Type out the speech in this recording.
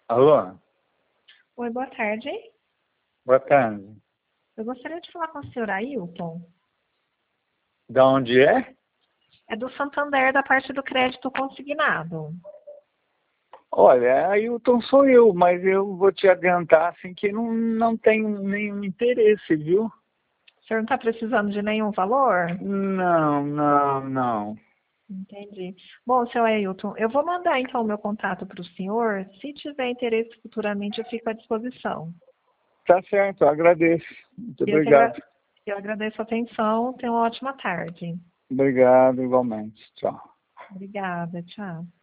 Alô? Oi, boa tarde. Boa tarde. Eu gostaria de falar com o senhor Ailton. Da onde é? É do Santander, da parte do crédito consignado. Olha, Ailton sou eu, mas eu vou te adiantar assim que não tenho nenhum interesse, viu? O senhor não está precisando de nenhum valor? Não. Entendi. Bom, seu Ailton, eu vou mandar então o meu contato para o senhor. Se tiver interesse futuramente, eu fico à disposição. Tá certo, eu agradeço. Muito Eu, que obrigado. agra- eu agradeço a atenção. Tenha uma ótima tarde. Obrigado igualmente. Tchau. Obrigada, tchau.